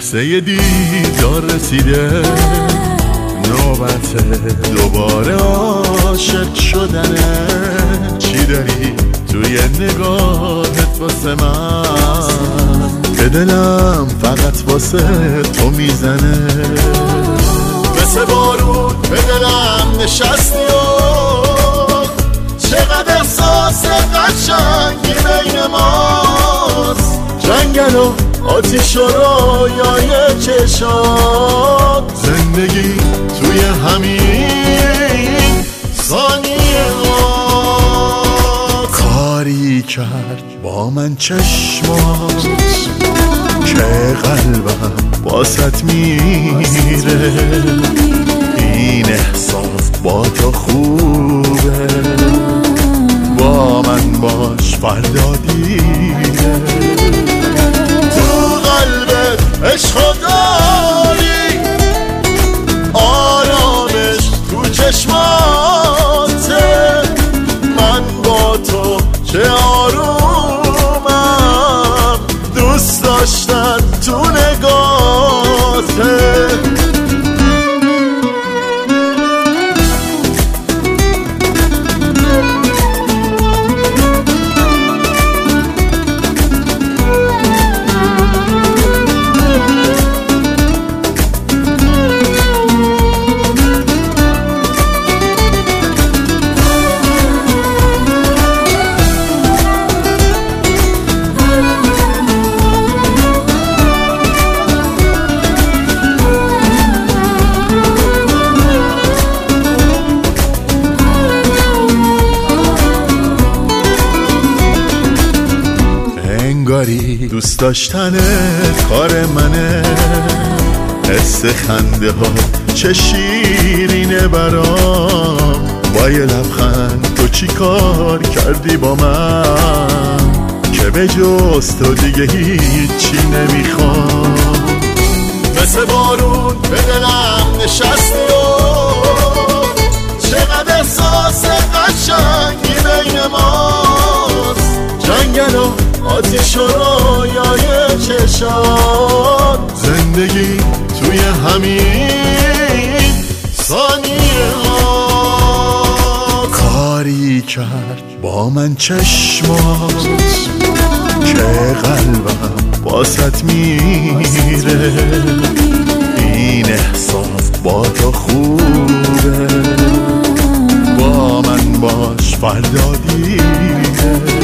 لحظه دیدار رسیده، نوبت دوباره عاشق شدنه. چی داری توی نگاهت واسه من که دلم فقط واسه تو میزنه؟ مثل بارون به دلم نشستی و چقدر احساس قشنگی بین ماست. جنگل و آتیش و رویای چشات، زندگی توی همین ثانیه ها. کاری کرد با من چشمات که قلبم باست میره. این احساس با تو خوبه، با من باش فردا دیره. تو قلبت عشق داری، آرامش تو چشماته. من با تو چه آرومم، دوست داشتن تو نگاته. انگاری دوست داشتن کار منه، حس خنده ها چه شیرینه برام. با یه لبخند تو چی کار کردی با من که به جز تو دیگه هیچی نمیخوام. مثل بارون به دلم نشستی و چقدر احساس قشنگی بین ماست. جنگل و آتیش و رویای چشات، زندگی توی همین ثانیه ها. کاری کرد با من چشمات که قلبم باست میره. این احساس با تو خوبه، با من باش فردا دیره.